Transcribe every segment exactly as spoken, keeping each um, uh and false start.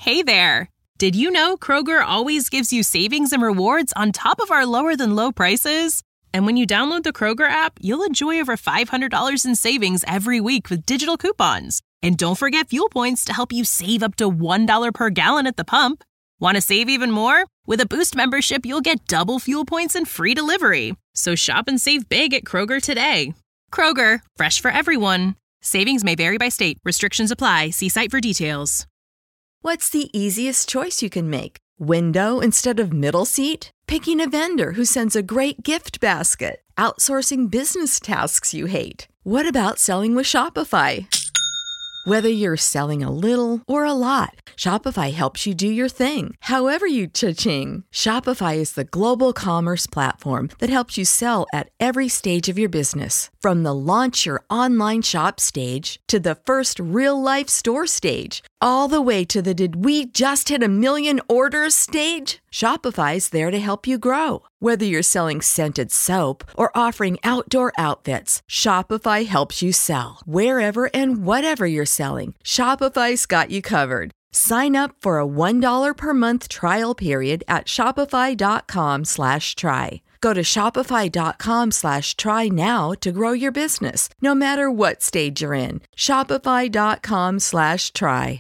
Hey there! Did you know Kroger always gives you savings and rewards on top of our lower-than-low prices? And when you download the Kroger app, you'll enjoy over five hundred dollars in savings every week with digital coupons. And don't forget fuel points to help you save up to one dollar per gallon at the pump. Want to save even more? With a Boost membership, you'll get double fuel points and free delivery. So shop and save big at Kroger today. Kroger, fresh for everyone. Savings may vary by state. Restrictions apply. See site for details. What's the easiest choice you can make? Window instead of middle seat? Picking a vendor who sends a great gift basket? Outsourcing business tasks you hate? What about selling with Shopify? Whether you're selling a little or a lot, Shopify helps you do your thing, however you cha-ching. Shopify is the global commerce platform that helps you sell at every stage of your business. From the launch your online shop stage to the first real-life store stage, all the way to the did we just hit a million orders stage. Shopify's there to help you grow. Whether you're selling scented soap or offering outdoor outfits, Shopify helps you sell. Wherever and whatever you're selling, Shopify's got you covered. Sign up for a one dollar per month trial period at shopify.com slash try. Go to shopify.com slash try now to grow your business, no matter what stage you're in. Shopify.com slash try.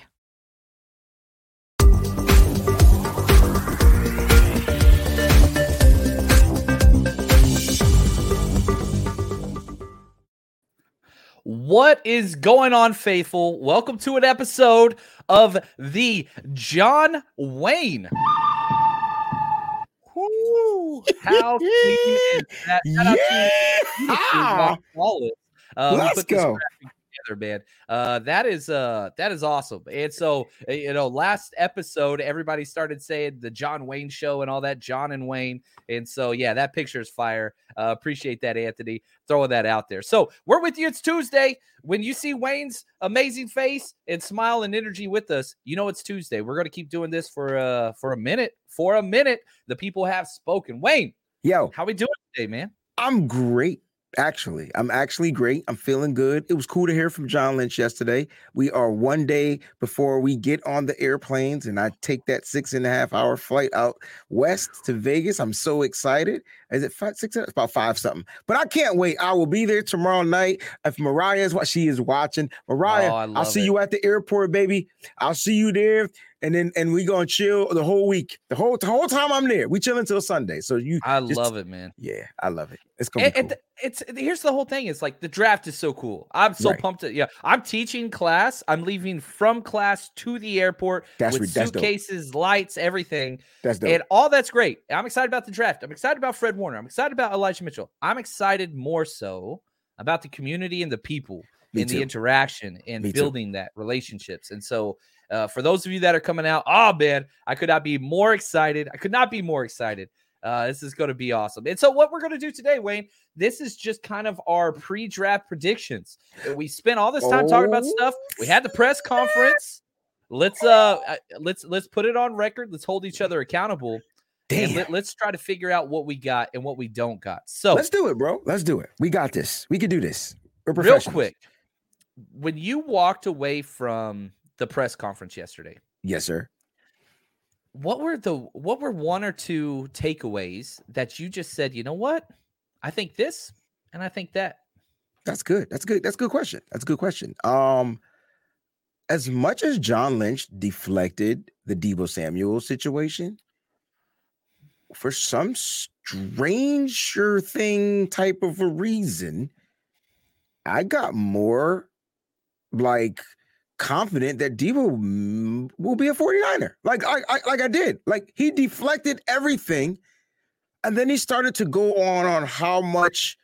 What is going on, faithful? Welcome to an episode of the John Wayne. Woo, how clean is that? Yeah. Uh, Let's go. Together, man. Uh, that is uh, that is awesome. And so, you know, last episode, everybody started saying the John Wayne show and all that, John and Wayne. And so, yeah, that picture is fire. Uh, appreciate that, Anthony, throwing that out there. So we're with you. It's Tuesday. When you see Wayne's amazing face and smile and energy with us, you know it's Tuesday. We're going to keep doing this for uh for a minute. For a minute, the people have spoken. Wayne, yo, how we doing today, man? I'm great. Actually, I'm actually great. I'm feeling good. It was cool to hear from John Lynch yesterday. We are one day before we get on the airplanes, and I take that six and a half hour flight out west to Vegas. I'm so excited. Is it five, six? It's about five something. But I can't wait. I will be there tomorrow night. If Mariah is what she is watching, Mariah, Oh, I love I'll see it. you at the airport, baby. I'll see you there. And then and we gonna chill the whole week. The whole the whole time I'm there. We chill until Sunday. So you I just, love it, man. Yeah, I love it. It's gonna And, be and cool. th- it's here's the whole thing. It's like the draft is so cool. I'm so Right. pumped. To, yeah, I'm teaching class. I'm leaving from class to the airport That's with re- that's dope. suitcases, lights, everything, That's dope. and all that's great. I'm excited about the draft. I'm excited about Fred Warner. I'm excited about Elijah Mitchell. I'm excited more so about the community and the people Me and too. the interaction and Me too. building that relationships. And so, uh, for those of you that are coming out, oh man, I could not be more excited. I could not be more excited. Uh, this is going to be awesome. And so what we're going to do today, Wayne, this is just kind of our pre-draft predictions. We spent all this time talking about Oh. stuff. We had the press conference. Let's uh uh, let's let's put it on record. Let's hold each other accountable. And Damn. let, let's try to figure out what we got and what we don't got. So Let's do it, bro. Let's do it. We got this. We can do this. We're real professionals. quick, when you walked away from the press conference yesterday, Yes, sir. what were the what were one or two takeaways that you just said, you know what? I think this and I think that. That's good. That's good. That's a good question. That's a good question. Um, as much as John Lynch deflected the Deebo Samuel situation, for some stranger thing type of a reason, I got more like confident that Deebo mm, will be a forty-niner. Like I, I like I did. Like he deflected everything, and then he started to go on on how much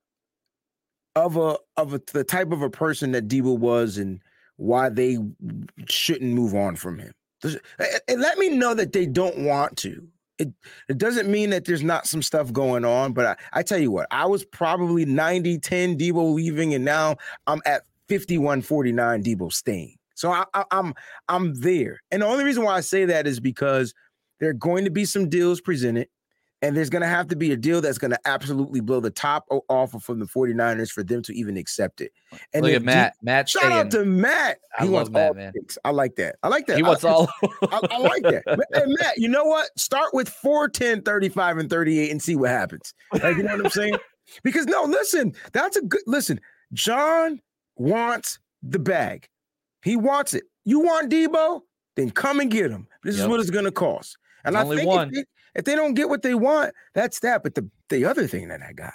of a of a the type of a person that Deebo was and why they shouldn't move on from him. It, it let me know that they don't want to. It it doesn't mean that there's not some stuff going on, but I, I tell you what, I was probably ninety ten Deebo leaving, and now I'm at fifty-one forty-nine Deebo staying. So I, I, I'm I'm there. And the only reason why I say that is because there are going to be some deals presented. And there's going to have to be a deal that's going to absolutely blow the top off from the 49ers for them to even accept it. And look at Matt. D- Matt, shout saying, out to Matt. I he love wants Matt, all man. picks. I like that. I like that. He wants I, all. I, I like that. And Matt, you know what? Start with four, ten, thirty-five, and thirty-eight and see what happens. Like, you know what I'm saying? Because no, listen, that's a good listen. John wants the bag. He wants it. You want Debo? Then come and get him. This yep. is what it's going to cost. And There's I only think one. If, they, if they don't get what they want, that's that. But the, the other thing that I got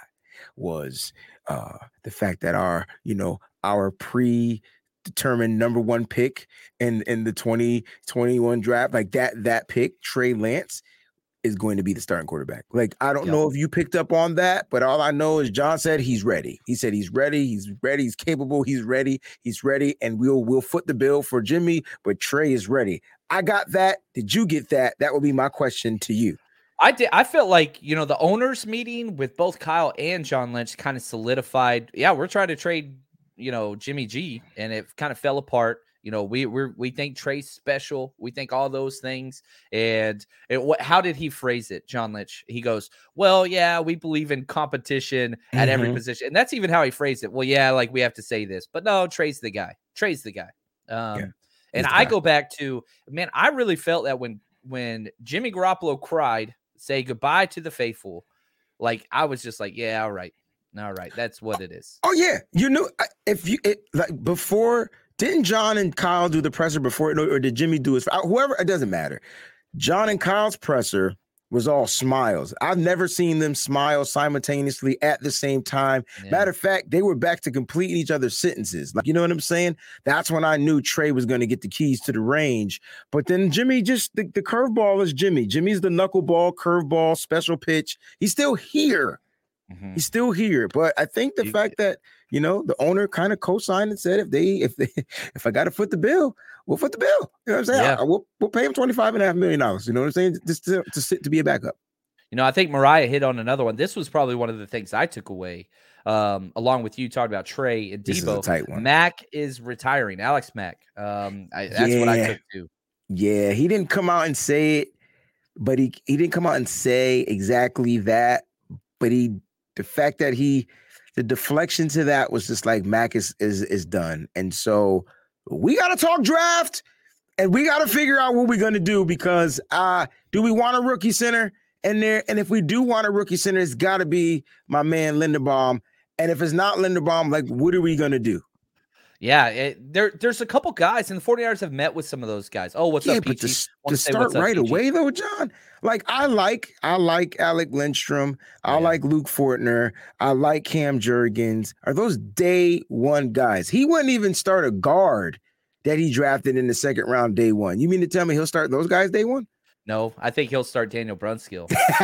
was uh, the fact that our, you know, our predetermined number one pick in, in the twenty twenty-one draft, like that, that pick, Trey Lance, is going to be the starting quarterback. Like, I don't yep. know if you picked up on that, but all I know is John said he's ready. He said he's ready. He's ready. He's capable. He's ready. He's ready. And we'll, we'll foot the bill for Jimmy, but Trey is ready. I got that. Did you get that? That would be my question to you. I did. I felt like, you know, the owners meeting with both Kyle and John Lynch kind of solidified. Yeah, we're trying to trade, you know, Jimmy G, and it kind of fell apart. You know, we we we think Trey's special. We think all those things. And it, what, how did he phrase it, John Lynch? He goes, well, yeah, we believe in competition at mm-hmm. every position. And that's even how he phrased it. Well, yeah, like we have to say this. But no, Trey's the guy. Trey's the guy. Um, yeah, and I guy. go back to, man, I really felt that when when Jimmy Garoppolo cried, say goodbye to the faithful, like I was just like, yeah, all right. All right. That's what it is. Oh, yeah. You know, if you, it, like before – didn't John and Kyle do the presser before, or did Jimmy do his? Whoever, it doesn't matter. John and Kyle's presser was all smiles. I've never seen them smile simultaneously at the same time. Yeah. Matter of fact, they were back to completing each other's sentences. Like, you know what I'm saying? That's when I knew Trey was going to get the keys to the range. But then Jimmy just, the, the curveball is Jimmy. Jimmy's the knuckleball, curveball, special pitch. He's still here. Mm-hmm. He's still here. But I think the you, fact that, you know, the owner kind of co-signed and said, if they, if they, if I got to foot the bill, we'll foot the bill. You know what I'm saying? Yeah. I, we'll, we'll pay him twenty-five and a half million dollars. You know what I'm saying? Just to, to sit, to be a backup. You know, I think Mariah hit on another one. This was probably one of the things I took away, um, along with you talking about Trey and Debo. This is a tight one. Mack is retiring. Alex Mack. Um, I, that's yeah. what I took too. Yeah. He didn't come out and say it, but he, he didn't come out and say exactly that, but he, the fact that he, the deflection to that was just like Mac is is is done. And so we got to talk draft and we got to figure out what we're going to do, because uh, do we want a rookie center in there? And if we do want a rookie center, it's got to be my man Linderbaum. And if it's not Linderbaum, like, what are we going to do? Yeah, it, there, there's a couple guys, and the 49ers have met with some of those guys. Oh, what's yeah, up, P G? But to, to start right up, away, though, John, like, I like I like Alec Lindstrom. I yeah. like Luke Fortner. I like Cam Jurgens. Are those day one guys? He wouldn't even start a guard that he drafted in the second round day one. You mean to tell me he'll start those guys day one? No, I think he'll start Daniel Brunskill.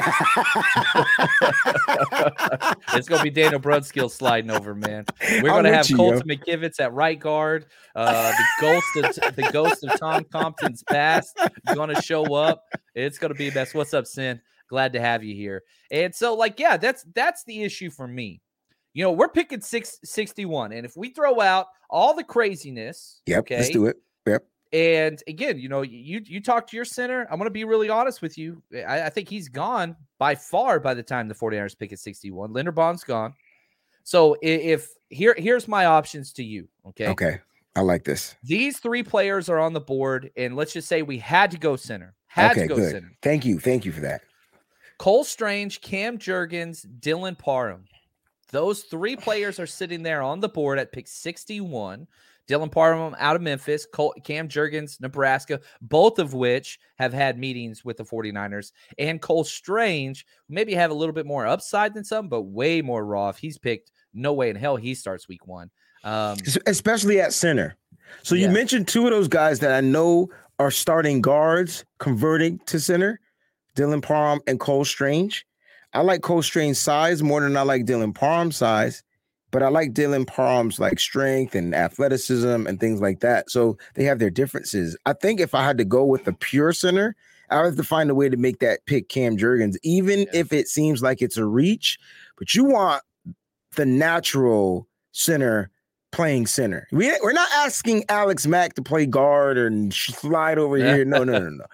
It's going to be Daniel Brunskill sliding over, man. We're going to have you, Colton yo. McKivitz at right guard. Uh, the ghost of the ghost of Tom Compton's past is going to show up. It's going to be best. What's up, Sin? Glad to have you here. And so, like, yeah, that's that's the issue for me. You know, we're picking six sixty-one, and if we throw out all the craziness, yep, okay, let's do it. Yep. And again, you know, you you talk to your center. I'm going to be really honest with you. I, I think he's gone by far by the time the 49ers pick at sixty-one. Linderbaum's gone. So if here here's my options to you. Okay. Okay. I like this. These three players are on the board, and let's just say we had to go center. Had okay, to go good. center. Thank you. Thank you for that. Cole Strange, Cam Jurgens, Dylan Parham. Those three players are sitting there on the board at pick sixty-one. Dylan Parham out of Memphis, Cole, Cam Jurgens, Nebraska, both of which have had meetings with the 49ers. And Cole Strange maybe have a little bit more upside than some, but way more raw. If he's picked, no way in hell he starts week one. Um, Especially at center. So yeah. you mentioned two of those guys that I know are starting guards converting to center, Dylan Parham and Cole Strange. I like Cole Strange's size more than I like Dylan Parham's size. But I like Dylan Parham's like strength and athleticism and things like that. So they have their differences. I think if I had to go with a pure center, I would have to find a way to make that pick Cam Jurgens, even yeah. if it seems like it's a reach. But you want the natural center playing center. We, we're not asking Alex Mack to play guard and slide over yeah. here. No, no, no, no.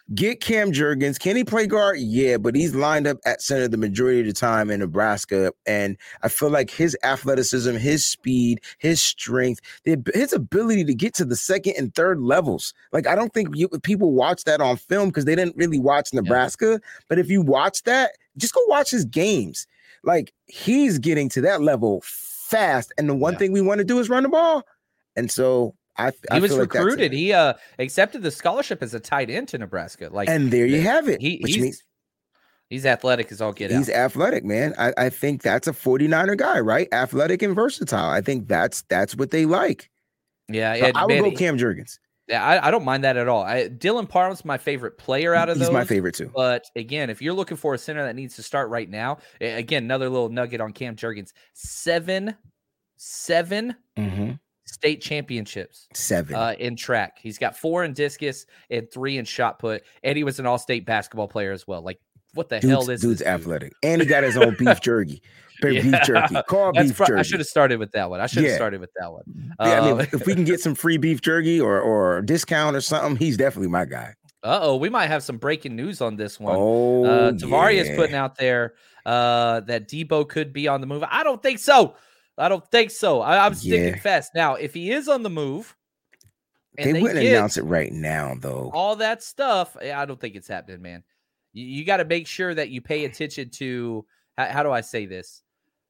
Get Cam Jurgens. Can he play guard? Yeah, but he's lined up at center the majority of the time in Nebraska. And I feel like his athleticism, his speed, his strength, his ability to get to the second and third levels. Like, I don't think you, people watch that on film because they didn't really watch Nebraska. Yeah. But if you watch that, just go watch his games. Like, he's getting to that level fast. And the one yeah. thing we want to do is run the ball. And so I, I he was feel recruited. Like he uh, accepted the scholarship as a tight end to Nebraska. Like, and there you have it. He, which he's, means he's athletic as all get he's out. athletic, man. I, I think that's a forty-niner guy, right? Athletic and versatile. I think that's that's what they like. Yeah, so it, I would man, go Cam Jurgens. Yeah, I, I don't mind that at all. I, Dylan Parham's my favorite player out of he's those. He's my favorite too. But again, if you're looking for a center that needs to start right now, again, another little nugget on Cam Jurgens: seven, seven. Mm-hmm. state championships, seven uh, in track. He's got four in discus and three in shot put, and he was an all-state basketball player as well. Like, what the dude's, hell is dude's this athletic, dude? And he got his own beef jerky, yeah. beef jerky, call beef pro- jerky. I should have started with that one. I should have yeah. started with that one. Yeah, um, I mean, if we can get some free beef jerky or or discount or something, he's definitely my guy. Uh oh, we might have some breaking news on this one. Oh, uh, Tavares yeah. putting out there uh, that Debo could be on the move. I don't think so. I don't think so. I, I'm sticking yeah. fast. Now, if he is on the move, and they, they wouldn't announce it right now, though. All that stuff, I don't think it's happening, man. You, you got to make sure that you pay attention to, how, how do I say this?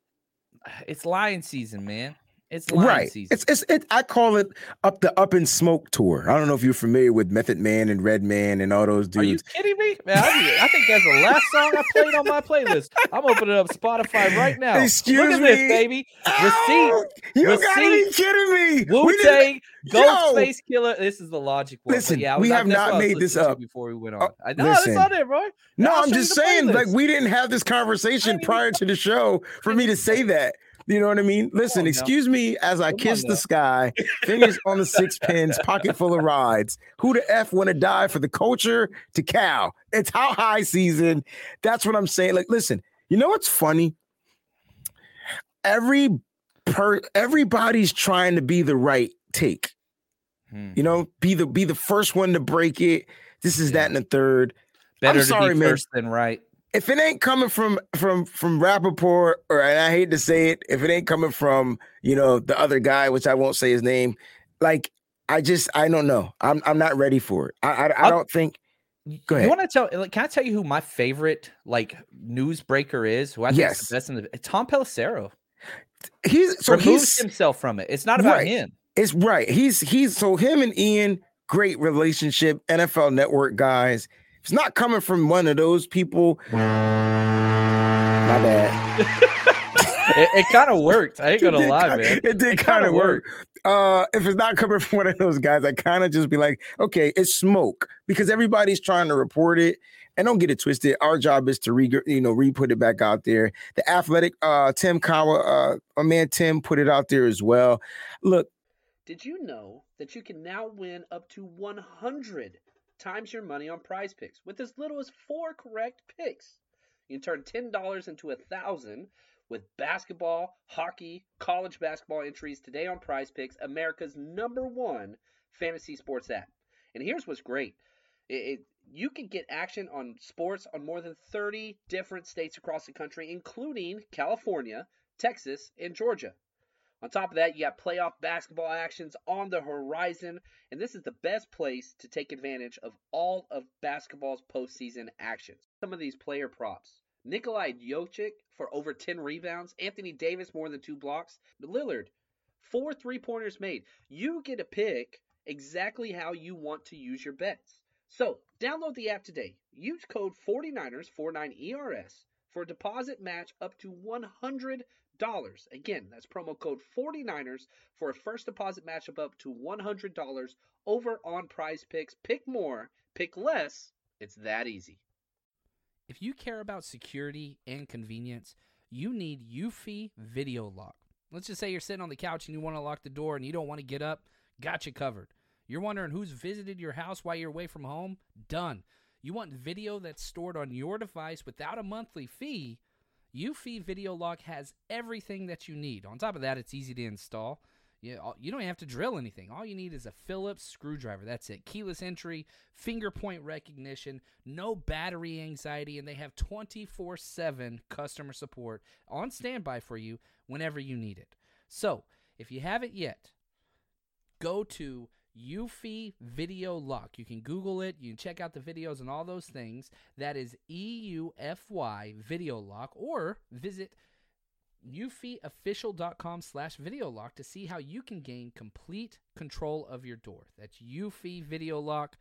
It's lion season, man. It's lion right. season. It's it's it. I call it up the Up in Smoke tour. I don't know if you're familiar with Method Man and Redman and all those dudes. Are you kidding me? Man, I, I think that's the last song I played on my playlist. I'm opening up Spotify right now. Excuse Look at me. this, baby. Receipt. Oh, you Receipt. gotta be kidding me. Wu-Tang, Ghostface Killer. This is the logic one. Listen, yeah, we not, have not made this up before we went on. Uh, I know listen. it's on there, bro. No, I'll I'm just saying, playlist. like, we didn't have this conversation prior to the show for me to say that. You know what I mean? Listen, excuse me as I Come kiss the sky, fingers on the six pins, pocket full of rides. Who the F want to die for the culture to Cal? It's how high season. That's what I'm saying. Like, listen, you know what's funny? Every per everybody's trying to be the right take. Hmm. You know, be the be the first one to break it. This is yeah. that and the third. Better I'm sorry, to be man. first than right. If it ain't coming from from from Rappaport, or and I hate to say it, if it ain't coming from, you know, the other guy, which I won't say his name, like I just I don't know. I'm I'm not ready for it. I I, I don't think. Go ahead. You want to tell? Like, can I tell you who my favorite like newsbreaker is? Who I think yes. is the best in the Tom Pelissero. He's so removes he's, himself from it. It's not about right. him. It's right. He's he's so him and Ian, great relationship. N F L Network guys. It's not coming from one of those people. My bad. it it kind of worked. I ain't gonna lie, kinda, man. It did kind of work. Uh, if it's not coming from one of those guys, I kind of just be like, okay, it's smoke because everybody's trying to report it. And don't get it twisted. Our job is to re, you know, re-put it back out there. The athletic, uh, Tim Kawa, uh, my man Tim put it out there as well. Look, did you know that you can now win up to one hundred times your money on Prize Picks with as little as four correct picks? You can turn ten dollars into a thousand with basketball, hockey, college basketball entries today on Prize Picks, America's number one fantasy sports app. And here's what's great. It, it, you can get action on sports on more than thirty different states across the country, including California, Texas, and Georgia. On top of that, you got playoff basketball actions on the horizon, and this is the best place to take advantage of all of basketball's postseason actions. Some of these player props. Nikolai Jokic for over ten rebounds. Anthony Davis more than two blocks. Lillard, four three-pointers made. You get to pick exactly how you want to use your bets. So, download the app today. Use code forty-niners, forty-nine E R S, for a deposit match up to one hundred dollars. Again, that's promo code forty-niners for a first deposit match of up to one hundred dollars over on Prize Picks. Pick more, pick less. It's that easy. If you care about security and convenience, you need Eufy Video Lock. Let's just say you're sitting on the couch and you want to lock the door and you don't want to get up. Got you covered. You're wondering who's visited your house while you're away from home? Done. You want video that's stored on your device without a monthly fee? Eufy Video Lock has everything that you need. On top of that, it's easy to install. You, you don't have to drill anything. All you need is a Phillips screwdriver. That's it. Keyless entry, finger point recognition, no battery anxiety, and they have twenty-four seven customer support on standby for you whenever you need it. So, if you haven't yet, go to Eufy Video Lock. You can Google it. You can check out the videos and all those things. That is E U F Y Video Lock, or visit eufyofficial.com slash video lock to see how you can gain complete control of your door. That's Eufy Video Lock.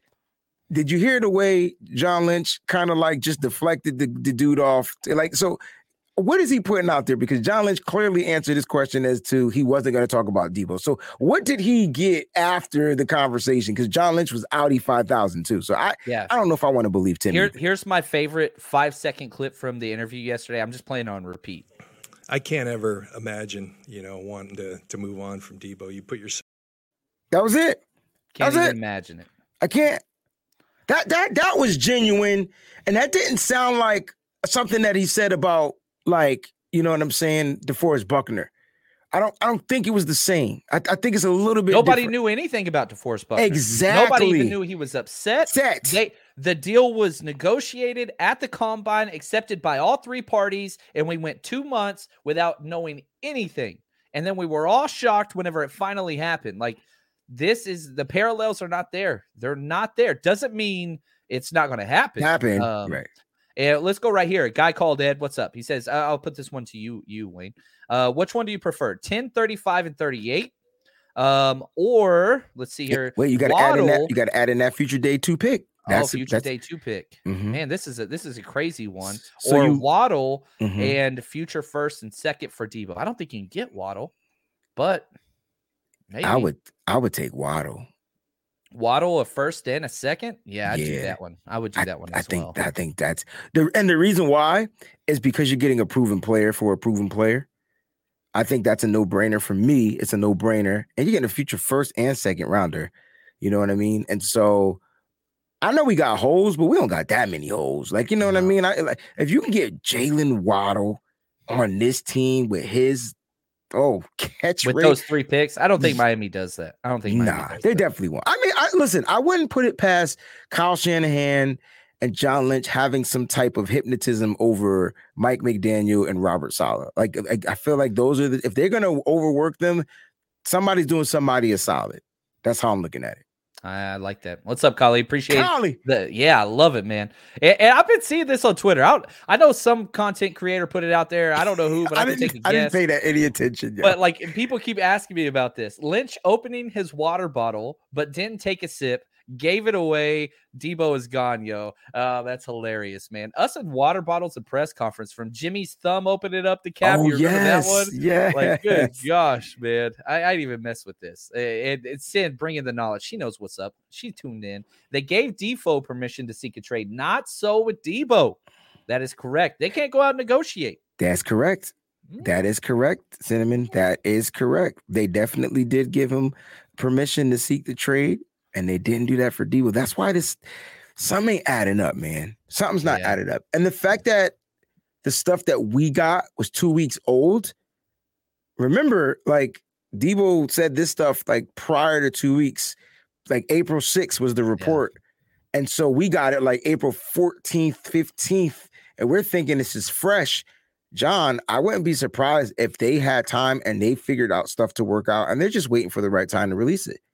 Did you hear the way John Lynch kind of like just deflected the, the dude off? Like, so what is he putting out there? Because John Lynch clearly answered this question as to he wasn't going to talk about Debo. So what did he get after the conversation? Because John Lynch was Audi five thousand too. So I, yeah. I don't know if I want to believe Tim. Here, here's my favorite five second clip from the interview yesterday. I'm just playing on repeat. I can't ever imagine, you know, wanting to, to move on from Debo. You put yourself. That was it. Can't that was even it. imagine it. I can't. That that that was genuine, and that didn't sound like something that he said about, like, you know what I'm saying, DeForest Buckner. I don't I don't think it was the same. I, I think it's a little bit. Nobody different. knew anything about DeForest Buckner. Exactly. Nobody even knew he was upset. Set. They, the deal was negotiated at the combine, accepted by all three parties, and we went two months without knowing anything. And then we were all shocked whenever it finally happened. Like, this is, the parallels are not there. They're not there. Doesn't mean it's not going to happen. Happen. Um, right. And let's go right here. A guy called Ed. What's up? He says, I'll put this one to you, you Wayne. Uh, which one do you prefer? ten, thirty-five, and thirty-eight? Um, or let's see here. Wait, you got to add in that. You got to add in that future day two pick. That's oh, future a, that's, day two pick. Mm-hmm. Man, this is a this is a crazy one. So or you, Waddle mm-hmm. and future first and second for Debo. I don't think you can get Waddle, but maybe I would. I would take Waddle. Waddle a first and a second. Yeah, I'd yeah. do that one. I would do that I, one. I As think. well. I think that's the and the reason why is because you're getting a proven player for a proven player. I think that's a no-brainer for me. It's a no-brainer. And you're getting a future first and second rounder. You know what I mean? And so I know we got holes, but we don't got that many holes. Like, you know no. what I mean? I like if you can get Jalen Waddle on this team with his oh catch with rate. those three picks, I don't think Miami does that. I don't think Miami nah, does they that. definitely won't. I mean, I listen, I wouldn't put it past Kyle Shanahan and John Lynch having some type of hypnotism over Mike McDaniel and Robert Saleh. Like, I, I feel like those are the, if they're going to overwork them, somebody's doing somebody a solid. That's how I'm looking at it. I like that. What's up, Kali? Appreciate Kali. the yeah, I love it, man. And, and I've been seeing this on Twitter. I, I know some content creator put it out there. I don't know who, but I, I, didn't, take a guess. I didn't pay that any attention. Yet. But like, people keep asking me about this. Lynch opening his water bottle, but didn't take a sip. Gave it away. Debo is gone, yo. Uh, that's hilarious, man. Us and water bottles at press conference from Jimmy's thumb opening it up the cap. Oh, you remember yes, that one? Yeah. Like, good gosh, man. I, I didn't even mess with this. It, it's Sin bringing the knowledge. She knows what's up. She tuned in. They gave Defoe permission to seek a trade. Not so with Debo. That is correct. They can't go out and negotiate. That's correct. Mm. That is correct, Cinnamon. That is correct. They definitely did give him permission to seek the trade. And they didn't do that for Debo. That's why this something ain't adding up, man. Something's not yeah. added up. And the fact that the stuff that we got was two weeks old. Remember, like Debo said this stuff like prior to two weeks, like April sixth was the report. Yeah. And so we got it like April fourteenth, fifteenth. And we're thinking this is fresh. John, I wouldn't be surprised if they had time and they figured out stuff to work out and they're just waiting for the right time to release it.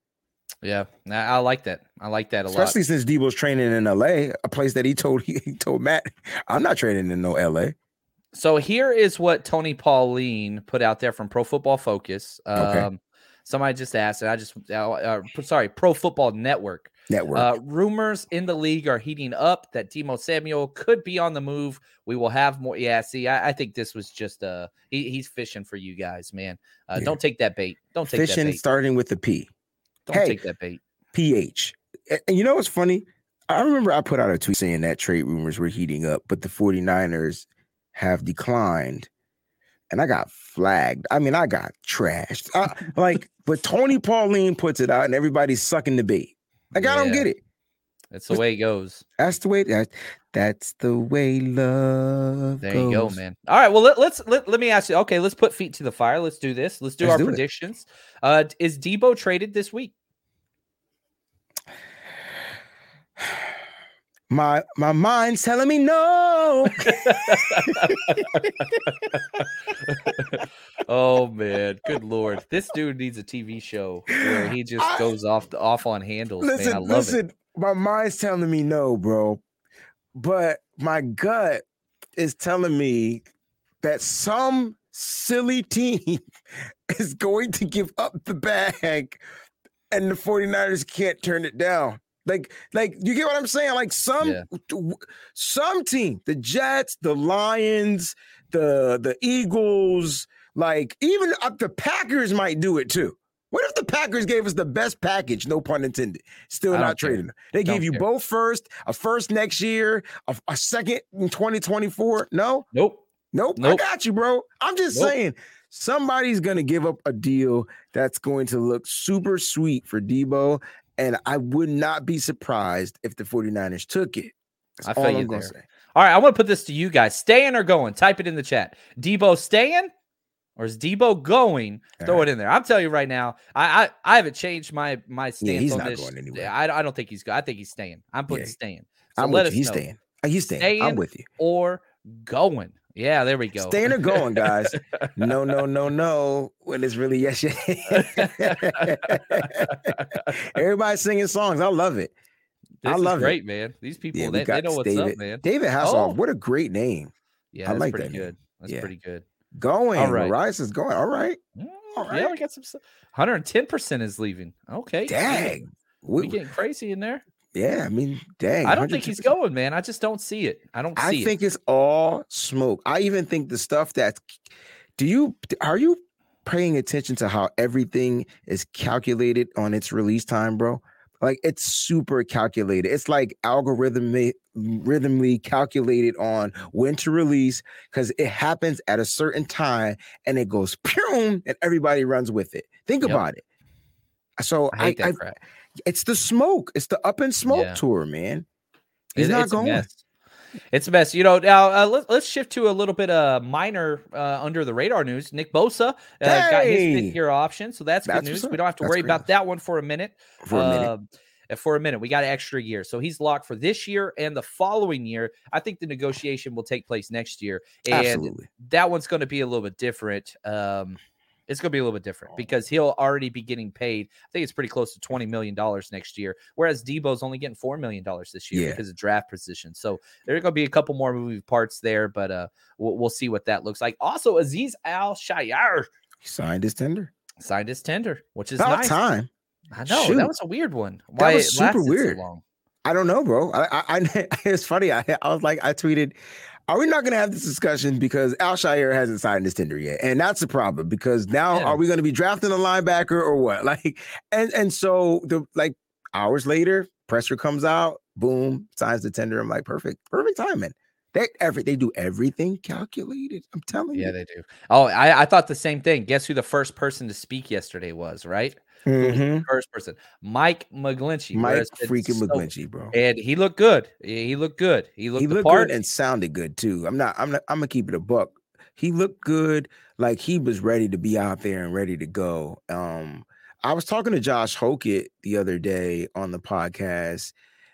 Yeah, I like that. I like that a Especially lot. Especially since Debo's training in L A, a place that he told he, he told Matt, I'm not training in no L A. So here is what Tony Pauline put out there from Pro Football Focus. Um, okay. Somebody just asked, and I just, uh, uh, sorry, Pro Football Network. Network. Uh, rumors in the league are heating up that Deebo Samuel could be on the move. We will have more. Yeah, see, I, I think this was just, uh, he, he's fishing for you guys, man. Uh, yeah. Don't take that bait. Don't take fishing that bait. Starting with the P. Don't hey, take that bait. P H. And you know what's funny? I remember I put out a tweet saying that trade rumors were heating up, but the 49ers have declined. And I got flagged. I mean, I got trashed. I, like, but Tony Pauline puts it out and everybody's sucking the bait. Like, yeah. I don't get it. That's the way it goes. That's the way that that's the way love There goes. you go, man. All right, well let, let's let, let me ask you. Okay, let's put feet to the fire. Let's do this. Let's do Let's our do it. predictions. Uh, is Debo traded this week? My my mind's telling me no. Oh man, good lord! This dude needs a T V show where he just I- goes off the, off on handles. Listen, man, I love listen. it. My mind's telling me no, bro. But my gut is telling me that some silly team is going to give up the bag and the 49ers can't turn it down. Like, like you get what I'm saying? Like some Yeah. some team, the Jets, the Lions, the the Eagles, like even up the Packers might do it too. What if the Packers gave us the best package, no pun intended, still I don't not care. trading them? They Don't gave you care. both first, a first next year, a, a second in twenty twenty-four. No, Nope. nope, I Nope. got you, bro. I'm just Nope. saying somebody's going to give up a deal that's going to look super sweet for Debo, and I would not be surprised if the 49ers took it. That's I all feel I'm you going to there. say. All right, I want to put this to you guys: staying or going? Type it in the chat. Debo staying, or is Debo going? All Throw right. it in there. I'm telling you right now, I I, I haven't changed my my stance Yeah, he's on not this. going anywhere. I, I don't think he's going. I think he's staying. I'm putting Yeah. staying. So I'm let with us you. He's know. staying. Uh, He's staying. Staying I'm with you. or going. Yeah, there we go. Staying or going, guys. No, no, no, no. When it's really yes, yes. Everybody's singing songs. I love it. This I love is it. great, man. These people, Yeah, we they, got they know what's David. up, man. David Hasselhoff. Oh. What a great name. Yeah, I that's like pretty that name. good. That's Yeah. pretty good. Going. All right. Mariah is going. All right. Mm, All Yeah, right. we got some. one hundred ten percent is leaving. Okay. Dang. We We- getting crazy in there. yeah, I mean, dang. I don't think he's one hundred ten percent. going, man. I just don't see it. I don't I see think it. it's all smoke. I even think the stuff that's do you are you paying attention to how everything is calculated on its release time, bro? Like it's super calculated. It's like algorithmically rhythmically calculated on when to release because it happens at a certain time and it goes boom and everybody runs with it. Think Yep. about it. So I hate that I, crap. it's the smoke. It's the up and smoke Yeah. tour, man. He's It- not it's a going. mess. It's a mess. You know, now uh, let, let's shift to a little bit of minor uh, under the radar news. Nick Bosa uh, got his Hey! fifth year option, so that's, That's good news. what's We up. don't have to That's worry great about that one for a minute. For a minute. Um, uh, for a minute, we got an extra year, so he's locked for this year and the following year. I think the negotiation will take place next year, and Absolutely. that one's going to be a little bit different. Um, it's going to be a little bit different because he'll already be getting paid. I think it's pretty close to twenty million dollars next year, whereas Debo's only getting four million dollars this year Yeah. because of draft position. So there's going to be a couple more moving parts there, but uh, we'll, we'll see what that looks like. Also, Aziz Al-Shayar He signed his tender. signed his tender, which is About nice. time. I know, Shoot. that was a weird one. Why was it super lasted weird. so long. I don't know, bro. I, I, I it's funny. I, I was like, I tweeted, "Are we not going to have this discussion because Al Shire hasn't signed his tender yet?" And that's the problem because now Yeah. are we going to be drafting a linebacker or what? Like, and and so the like hours later, presser comes out, boom, signs the tender. I'm like, perfect, perfect timing. They every they do everything calculated. I'm telling Yeah, you. they do. Oh, I, I thought the same thing. Guess who the first person to speak yesterday was, right? Who was the Mhm. first person? Mike McGlinchey. Mike whereas it's freaking so- McGlinchey, bro. And he looked good. He he looked good. He looked He the looked part. good and sounded good too. I'm not. I'm not. I'm gonna keep it a buck. He looked good, like he was ready to be out there and ready to go. Um, I was talking to Josh Hokett the other day on the podcast,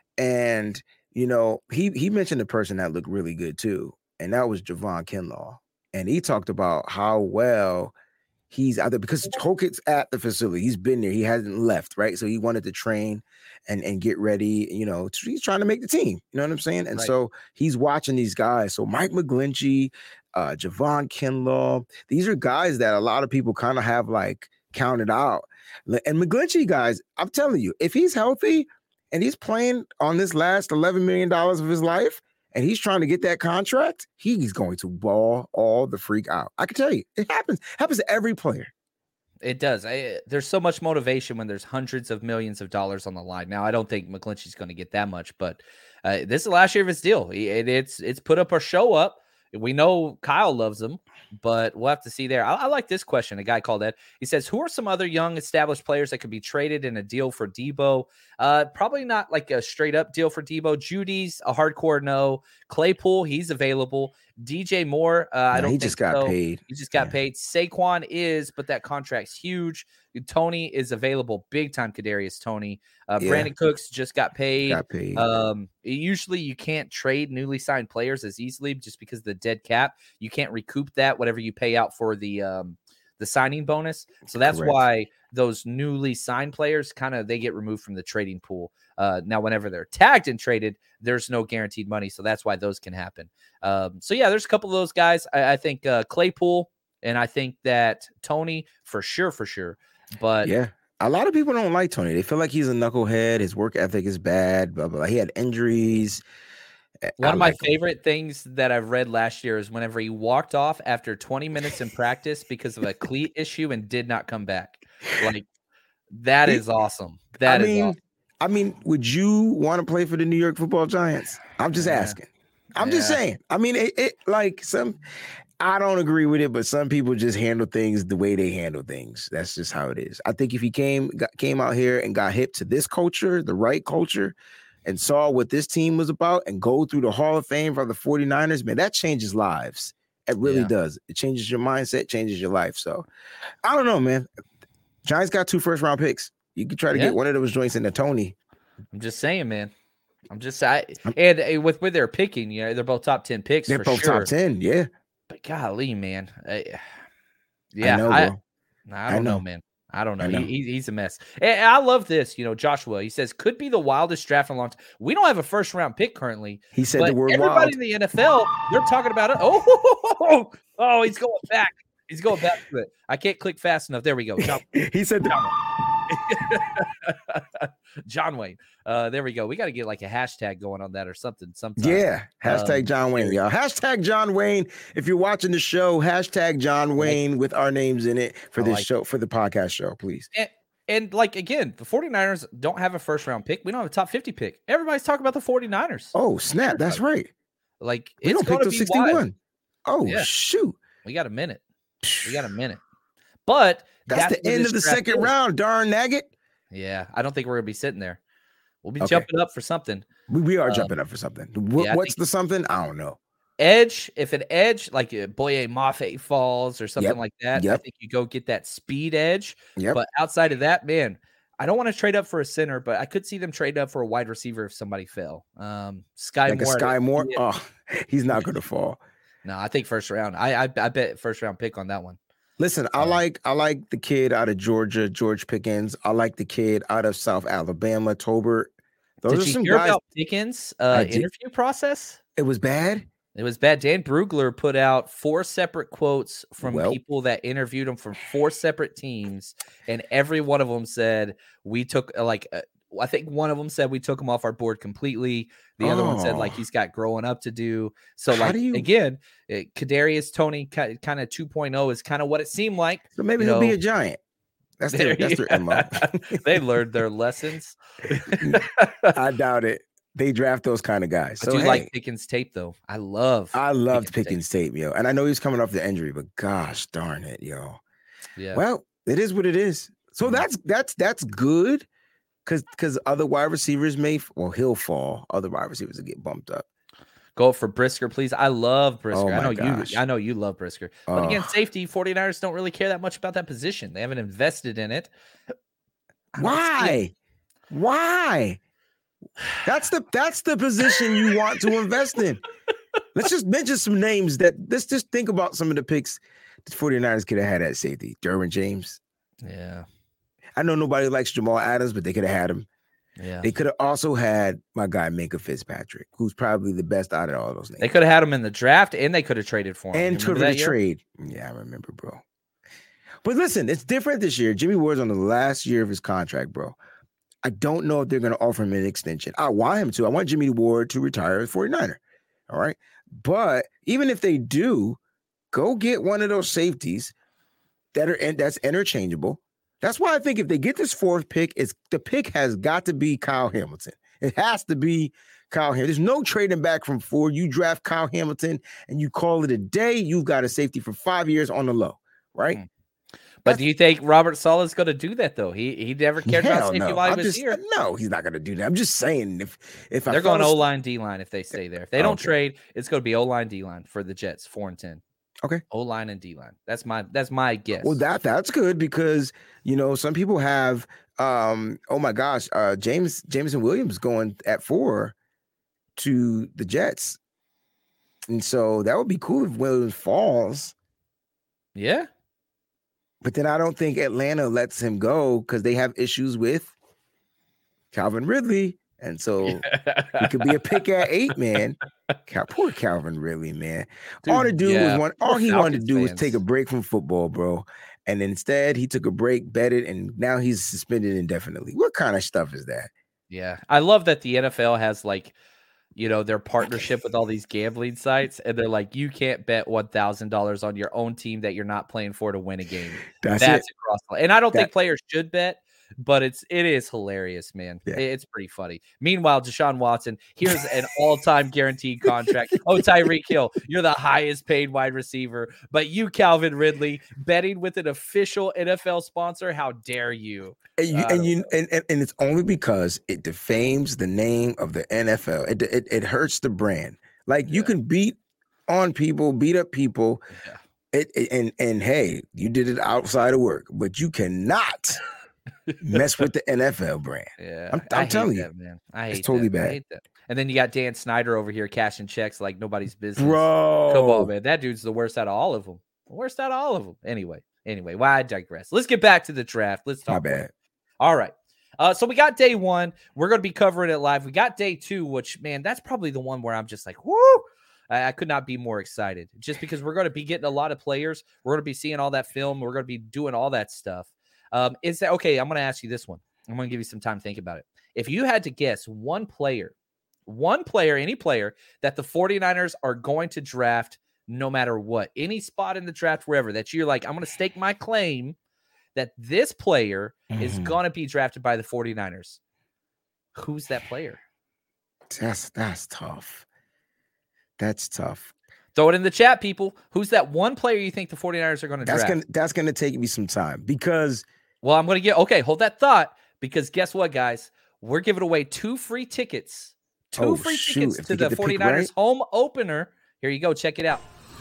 and you know he he mentioned a person that looked really good too, and that was Javon Kinlaw, and he talked about how well he's out there because Hokett's at the facility. He's been there. He hasn't left, right? So he wanted to train and and get ready. You know, t- he's trying to make the team. You know what I'm saying? And Right. so he's watching these guys. So Mike McGlinchey, uh, Javon Kinlaw, these are guys that a lot of people kind of have like counted out. L- And McGlinchey, guys, I'm telling you, if he's healthy and he's playing on this last eleven million dollars of his life, and he's trying to get that contract, he's going to ball all the freak out. I can tell you, it happens. Happens to every player. It does. I, there's so much motivation when there's hundreds of millions of dollars on the line. Now, I don't think McGlinchey's going to get that much, but uh, this is the last year of his deal. He, it, it's it's put up or show up. we know Kyle loves him, but we'll have to see there. I, I like this question. A guy called Ed. He says, who are some other young established players that could be traded in a deal for Debo? Uh, probably not like a straight up deal for Debo. Judy's a hardcore no. Claypool, he's available. D J Moore, uh, No, I don't he think just got so. paid. He just got Yeah. paid. Saquon is, but that contract's huge. Tony is available big time. Kadarius Tony. Uh, Yeah. Brandon Cooks just got paid. Got paid. Um, usually you can't trade newly signed players as easily just because of the dead cap. You can't recoup that whatever you pay out for the um the signing bonus. So that's Correct. why those newly signed players kind of they get removed from the trading pool. Uh, now whenever they're tagged and traded, there's no guaranteed money, so that's why those can happen. Um, so yeah, there's a couple of those guys. I, I think uh, Claypool, and I think that Tony for sure, for sure. But Yeah. A lot of people don't like Tony. They feel like he's a knucklehead. His work ethic is bad. Blah, blah, blah. He had injuries. one I of my like him. favorite things that I've read last year is whenever he walked off after twenty minutes in practice because of a cleat issue and did not come back. Like that He- is awesome. That I is mean, awesome. I mean, would you want to play for the New York Football Giants? I'm just Yeah. asking. I'm just Yeah. saying. I mean, it, it like some. I don't agree with it, but some people just handle things the way they handle things. That's just how it is. I think if he came got, came out here and got hip to this culture, the right culture, and saw what this team was about and go through the Hall of Fame for the 49ers, man, that changes lives. It really Yeah. does. It changes your mindset, changes your life. So I don't know, man. Giants got two first round picks. You could try to Yeah. get one of those joints into Tony. I'm just saying, man. I'm just I and uh, with with their picking, you know, they're both top ten picks They're for both sure. top ten. Yeah. But golly, man. I, yeah, I know, I, bro. I don't I know. know. man. I don't know. I know. He, he- he's a mess. And I love this. You know, Joshua, he says, could be the wildest draft in a long time. We don't have a first round pick currently. He said But the word everybody wild. in the N F L, they're talking about it. Oh, oh, he's going back. He's going back to it. I can't click fast enough. There we go. John, He said the, John Wayne. Uh, there we go. We got to get like a hashtag going on that or something. Sometime. yeah. Hashtag Um, John Wayne, y'all. Hashtag John Wayne. If you're watching the show, hashtag John Wayne with our names in it for I this like show, for the podcast show, please. And, and like, again, the 49ers don't have a first round pick. We don't have a top fifty pick. Everybody's talking about the 49ers. Oh, snap. That's right. Like, We it's don't pick going to till be sixty-one. wild. Oh, Yeah. shoot. We got a minute. We got a minute. But That's, the what end this of the draft second is. round, darn nagget. Yeah, I don't think we're gonna be sitting there. We'll be Okay. jumping up for something. We, we are Um, jumping up for something. What, yeah, I what's think- the something? I don't know. Edge, if an edge like uh, Boye Mafe falls or something Yep, like that, I yep. think you go get that speed edge. Yep. But outside of that, man, I don't want to trade up for a center, but I could see them trade up for a wide receiver if somebody fell. Um, Sky like Moore. a I Sky don't Moore. see it. Oh, he's not going to fall. No, I think first round. I, I I bet first round pick on that one. Listen, I Um, like I like the kid out of Georgia, George Pickens. I like the kid out of South Alabama, Tolbert. Those Did are you some hear guys. about Pickens' uh, I did. interview process? It was bad. It was bad. Dan Brugler put out four separate quotes from Well- people that interviewed him from four separate teams, and every one of them said we took uh, like uh, I think one of them said we took him off our board completely. The other one said like Oh. he's got growing up to do. So How like do you- again, uh, Kadarius Tony kind of two point oh is kind of what it seemed like. So maybe You he'll be know, a giant. That's There their that's you- their M O. They learned their lessons. I doubt it. They draft those kind of guys. I So do hey, like Pickens tape though. I love. I loved Pickens tape. Pickens tape, yo. And I know he's coming off the injury, but gosh darn it, yo. Yeah. Well, it is what it is. So Mhm. that's that's that's good. Cause because other wide receivers may f- well, he'll fall. Other wide receivers will get bumped up. Go for Brisker, please. I love Brisker. I my know gosh. you I know you love Brisker. But again, Oh. safety, 49ers don't really care that much about that position. They haven't invested in it. I don't see it. Why? Why? That's the that's the position you want to invest in. Let's just mention some names that let's just think about some of the picks the 49ers could have had at safety. Derwin James. Yeah. I know nobody likes Jamal Adams, but they could have had him. Yeah. They could have also had my guy Minka Fitzpatrick, who's probably the best out of all those names. They could have had him in the draft and they could have traded for him. and You to remember the that year? trade. Yeah, I remember, bro. But listen, it's different this year. Jimmy Ward's on the last year of his contract, bro. I don't know if they're going to offer him an extension. I want him to. I want Jimmy Ward to retire as 49er. All right. But even if they do, go get one of those safeties that are and that's interchangeable. That's why I think if they get this fourth pick, it's the pick has got to be Kyle Hamilton. It has to be Kyle Hamilton. There's no trading back from Ford. You draft Kyle Hamilton and you call it a day. You've got a safety for five years on the low, right? Mm. But do you think Robert Saleh is going to do that though? He he never cared Hell about safety no. while he I'm was just, here. No, he's not going to do that. I'm just saying if if they're I going O O-line, D-line if they stay there. If they don't okay. trade, it's going to be O-line, D-line for the Jets, four and ten. Okay. O-line and D-line. That's my that's my guess. Well, that that's good because you know some people have um oh my gosh, uh James Jameson Williams going at four to the Jets. And so that would be cool if Williams falls. Yeah. But then I don't think Atlanta lets him go because they have issues with Calvin Ridley. And so he could be a pick at eight, man. Cal- poor Calvin Ridley, man. Dude, all the dude yeah. was one, all Poor he Falcons wanted to do fans. was take a break from football, bro. And instead he took a break, betted, and now he's suspended indefinitely. What kind of stuff is that? Yeah. I love that the N F L has like, you know, their partnership with all these gambling sites, and they're like, you can't bet one thousand dollars on your own team that you're not playing for to win a game. That's, That's it. across the line. And I don't that, think players should bet, but it's it is hilarious, man. Yeah. It's pretty funny. Meanwhile, Deshaun Watson, here's an all-time guaranteed contract. Oh, Tyreek Hill, you're the highest paid wide receiver, but you, Calvin Ridley, betting with an official N F L sponsor, how dare you? And you, and, you and, and, and it's only because it defames the name of the N F L. It it, it hurts the brand. Like, you yeah. can beat on people, beat up people. Yeah. It, it and and hey, you did it outside of work, but you cannot mess with the N F L brand. Yeah, I'm, I'm telling that, you, man. I hate it's totally that. bad. I hate that. And then you got Dan Snyder over here cashing checks like nobody's business. Bro, come on, man. That dude's the worst out of all of them. The worst out of all of them. Anyway, anyway, why I digress. Let's get back to the draft. Let's talk. My bad. About all right. Uh, so we got day one. We're going to be covering it live. We got day two, which, man, that's probably the one where I'm just like, whoo, I, I could not be more excited just because we're going to be getting a lot of players. We're going to be seeing all that film. We're going to be doing all that stuff. Um, is that okay? I'm going to ask you this one. I'm going to give you some time to think about it. If you had to guess one player, one player, any player that the 49ers are going to draft no matter what, any spot in the draft, wherever, that you're like, I'm going to stake my claim that this player mm-hmm. is going to be drafted by the 49ers. Who's that player? That's that's tough. That's tough. Throw it in the chat, people. Who's that one player you think the 49ers are going to that's draft? Gonna, that's going to take me some time because... Well, I'm going to get... Okay, hold that thought, because guess what, guys? We're giving away two free tickets. Two oh, free shoot. tickets if to the 49ers right? home opener. Here you go. Check it out.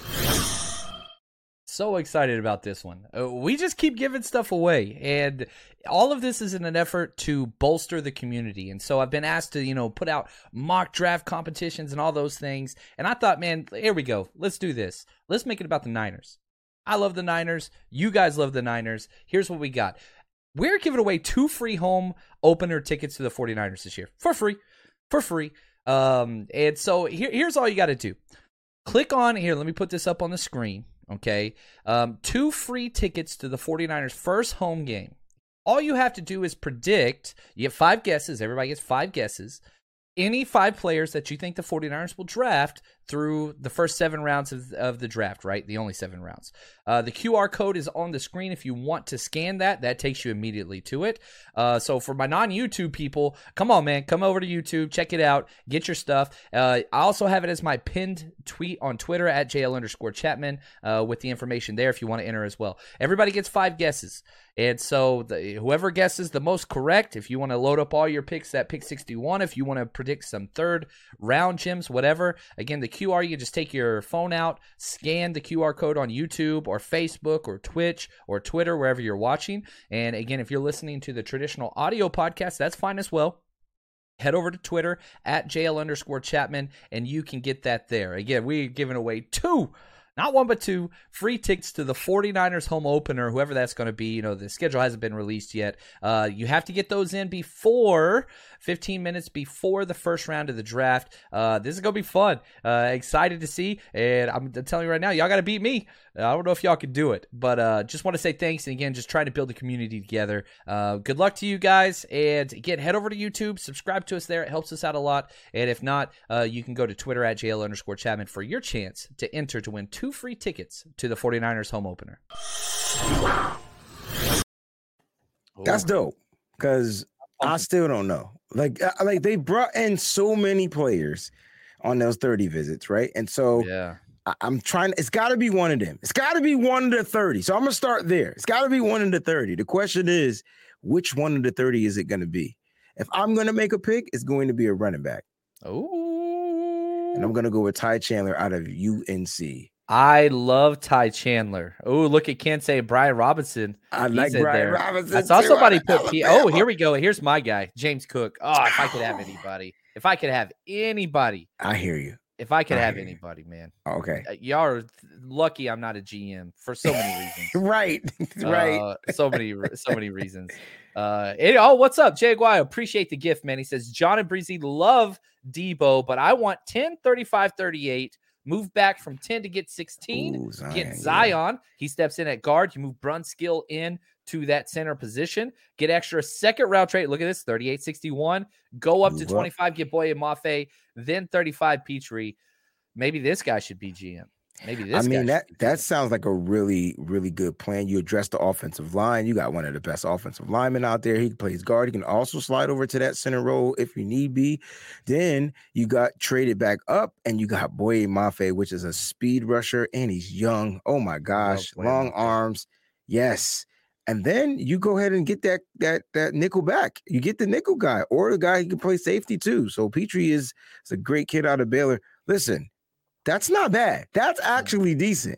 So excited about this one. Uh, we just keep giving stuff away, and all of this is in an effort to bolster the community. And so I've been asked to, you know, put out mock draft competitions and all those things. And I thought, man, here we go. Let's do this. Let's make it about the Niners. I love the Niners. You guys love the Niners. Here's what we got. We're giving away two free home opener tickets to the 49ers this year for free, for free. Um, and so here, here's all you got to do. Click on here. Let me put this up on the screen. Okay, um, two free tickets to the 49ers first home game. All you have to do is predict. You get five guesses. Everybody gets five guesses. Any five players that you think the 49ers will draft through the first seven rounds of, of the draft, right? The only seven rounds. Uh, the Q R code is on the screen. If you want to scan that, that takes you immediately to it. Uh, so for my non-YouTube people, come on, man. Come over to YouTube. Check it out. Get your stuff. Uh, I also have it as my pinned tweet on Twitter at JL underscore Chapman uh, with the information there if you want to enter as well. Everybody gets five guesses. And so the, whoever guesses the most correct, if you want to load up all your picks at pick sixty-one, if you want to predict some third round gems, whatever, again, the Q R, you can just take your phone out, scan the Q R code on YouTube or Facebook or Twitch or Twitter, wherever you're watching. And again, if you're listening to the traditional audio podcast, that's fine as well. Head over to Twitter at JL underscore Chapman, and you can get that there. Again, we're giving away two Not one, but two free tickets to the 49ers home opener, whoever that's going to be. You know, the schedule hasn't been released yet. Uh, you have to get those in before fifteen minutes before the first round of the draft. Uh, this is going to be fun. Uh, excited to see. And I'm telling you right now, y'all got to beat me. I don't know if y'all can do it, but uh, just want to say thanks. And again, just trying to build a community together. Uh, good luck to you guys. And again, head over to YouTube, subscribe to us there. It helps us out a lot. And if not, uh, you can go to Twitter at JL underscore Chapman for your chance to enter to win two free tickets to the 49ers home opener. That's dope, because I still don't know. Like, uh, like they brought in so many players on those thirty visits, right? And so Yeah. I, I'm trying. It's got to be one of them. It's got to be one of the thirty. So I'm gonna start there. It's got to be one of the thirty. The question is, which one of the thirty is it going to be? If I'm going to make a pick, it's going to be a running back. Oh, And I'm going to go with Ty Chandler out of U N C. I love Ty Chandler. Oh, look at Ken say Brian Robinson. I He's like in Brian there. Robinson. I saw too, somebody out of put P. Alabama. Oh, here we go. Here's my guy, James Cook. Oh, if I could have anybody. If I could have anybody. I hear you. If I could I have hear you. anybody, man. Okay. Uh, Y'all are lucky I'm not a G M for so many reasons. Right. right. Uh, so many, so many reasons. Uh, it, oh, what's up, Jay Aguayo? Appreciate the gift, man. He says, John and Breezy love Debo, but I want ten, thirty-five, thirty-eight. Move back from ten to get sixteen. Ooh, Zion, get yeah. Zion. He steps in at guard. You move Brunskill in to that center position. Get extra second round trade. Look at this, thirty-eight sixty-one. Go up Move to up. twenty-five. Get Boye Mafe. Then thirty-five Petrie. Maybe this guy should be G M. Maybe this. I guy mean, should that be G M. that sounds like a really, really good plan. You address the offensive line. You got one of the best offensive linemen out there. He plays guard. He can also slide over to that center role if you need be. Then you got traded back up, and you got Boye Mafe, which is a speed rusher, and he's young. Oh my gosh, Boye long Mafe. arms. Yes. And then you go ahead and get that that that nickel back. You get the nickel guy or the guy who can play safety too. So Petrie is, is a great kid out of Baylor. Listen. That's not bad. That's actually decent.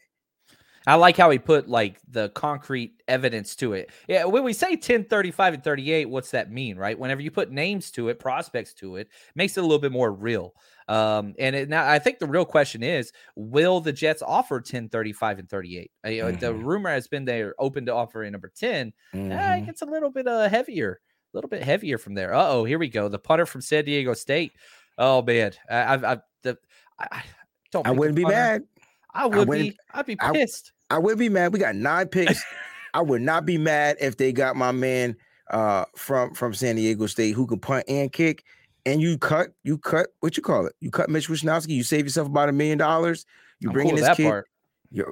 I like how he put like the concrete evidence to it. Yeah, when we say ten, thirty-five, and thirty-eight, what's that mean, right? Whenever you put names to it, prospects to it, makes it a little bit more real. Um, and it, now I think the real question is, will the Jets offer ten, thirty-five, and thirty-eight? Uh, you know, Mhm. the rumor has been they're open to offering number ten. Mhm. Eh, it gets a little bit uh, heavier, a little bit heavier from there. Uh oh, here we go. The punter from San Diego State. Oh man, I, I've, I've the. I, I, Don't I pick the wouldn't be punter. mad. I would wouldn't- be. I'd be I- pissed. I would be mad. We got nine picks. I would not be mad if they got my man uh, from from San Diego State who can punt and kick. And you cut, you cut, what you call it? You cut Mitch Wisnowski. You save yourself about a million dollars. You I'm bring cool in with this that kid. part. Yo.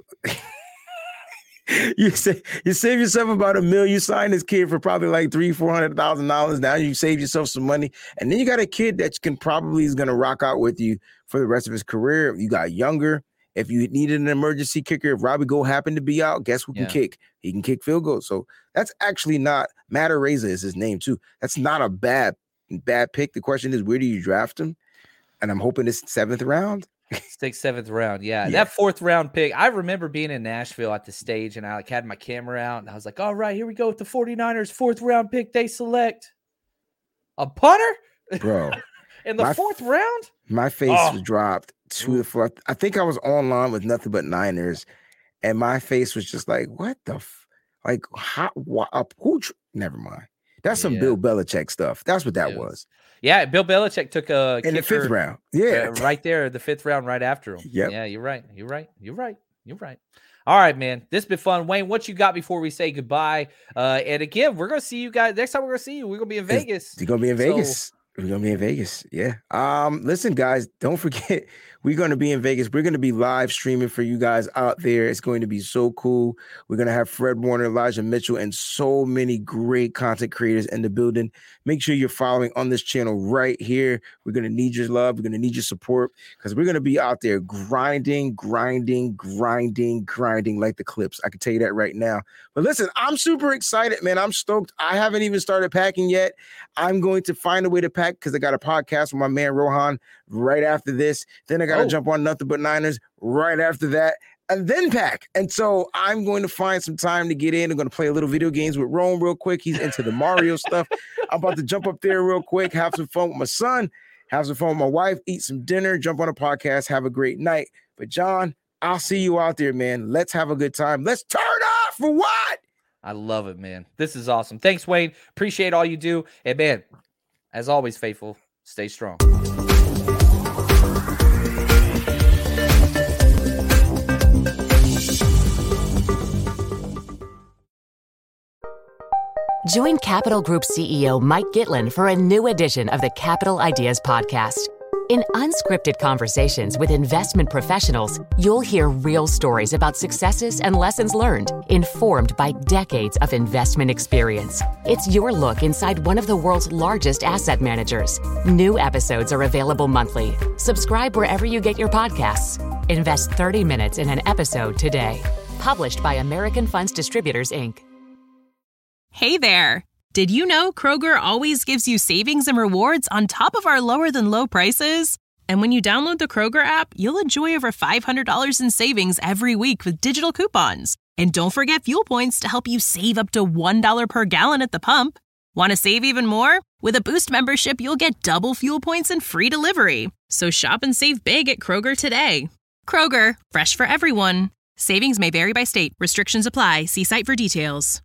you say you save yourself about a million. You sign this kid for probably like three, four hundred thousand dollars. Now you save yourself some money, and then you got a kid that can probably is going to rock out with you for the rest of his career. You got younger. If you needed an emergency kicker, if Robbie Gould happened to be out, guess who can Yeah. kick? He can kick field goals. So that's actually not Matt Araiza is his name too. That's not a bad bad pick. The question is, where do you draft him? And I'm hoping it's seventh round. Sixth, seventh round. Yeah. Yeah. That fourth round pick. I remember being in Nashville at the stage and I like had my camera out and I was like, all right, here we go with the 49ers fourth round pick. They select a punter Bro, in the My- fourth round. my face Oh. was dropped to the floor. I think I was online with nothing but Niners, and my face was just like, what the f- like how wha- uh, who tr- never mind. That's some Yeah. Bill Belichick stuff. That's what that Yes. was. Yeah. Bill Belichick took a In the fifth kicker, round. Yeah. uh, right there, the fifth round, right after him. Yep. Yeah. You're right. You're right. You're right. You're right. All right, man. This has been fun. Wayne, what you got before we say goodbye? Uh, and again, we're going to see you guys. Next time we're going to see you, we're going to be in It's- Vegas. You're gonna be in So- Vegas. We're gonna be in Vegas. Yeah. Um, listen, guys, don't forget we're gonna be in Vegas. We're gonna be live streaming for you guys out there. It's going to be so cool. We're gonna have Fred Warner, Elijah Mitchell, and so many great content creators in the building. Make sure you're following on this channel right here. We're gonna need your love. We're gonna need your support because we're gonna be out there grinding, grinding, grinding, grinding like the Clips. I can tell you that right now. But listen, I'm super excited, man. I'm stoked. I haven't even started packing yet. I'm going to find a way to pack because I got a podcast with my man Rohan right after this. Then I got to Oh. jump on Nothing But Niners right after that, and then pack. And so I'm going to find some time to get in. I'm going to play a little video games with Rome real quick. He's into the Mario stuff. I'm about to jump up there real quick, have some fun with my son, have some fun with my wife, eat some dinner, jump on a podcast, have a great night. But John, I'll see you out there, man. Let's have a good time. Let's turn up for what? I love it, man. This is awesome. Thanks, Wayne. Appreciate all you do. And man, as always, faithful, stay strong. Join Capital Group C E O Mike Gitlin for a new edition of the Capital Ideas Podcast. In Unscripted Conversations with investment professionals, you'll hear real stories about successes and lessons learned, informed by decades of investment experience. It's your look inside one of the world's largest asset managers. New episodes are available monthly. Subscribe wherever you get your podcasts. Invest thirty minutes in an episode today. Published by American Funds Distributors, Incorporated. Hey there! Did you know Kroger always gives you savings and rewards on top of our lower than low prices? And when you download the Kroger app, you'll enjoy over five hundred dollars in savings every week with digital coupons. And don't forget fuel points to help you save up to one dollar per gallon at the pump. Want to save even more? With a Boost membership, you'll get double fuel points and free delivery. So shop and save big at Kroger today. Kroger, fresh for everyone. Savings may vary by state. Restrictions apply. See site for details.